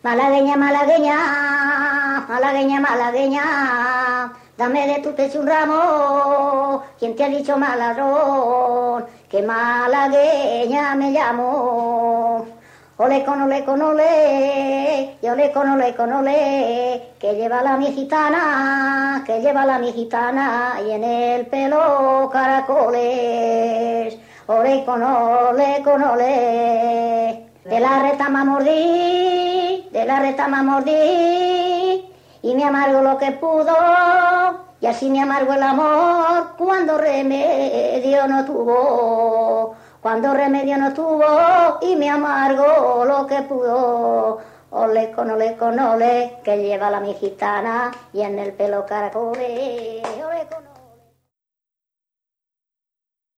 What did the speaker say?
Malagueña, malagueña, malagueña, malagueña, dame de tu pecho un ramo. ¿Quién te ha dicho maladrón? Que malagueña me llamo. Ole con ole, y ole con ole, que lleva la mi gitana, que lleva la mi gitana, y en el pelo caracoles. Ole con ole, de la retama mordí, de la retama mordí, y me amargo lo que pudo, y así me amargo el amor cuando remedio no tuvo. Cuando remedio no tuvo y me amargo lo que pudo. Ole con ole, que lleva la mi gitana y en el pelo caracoles.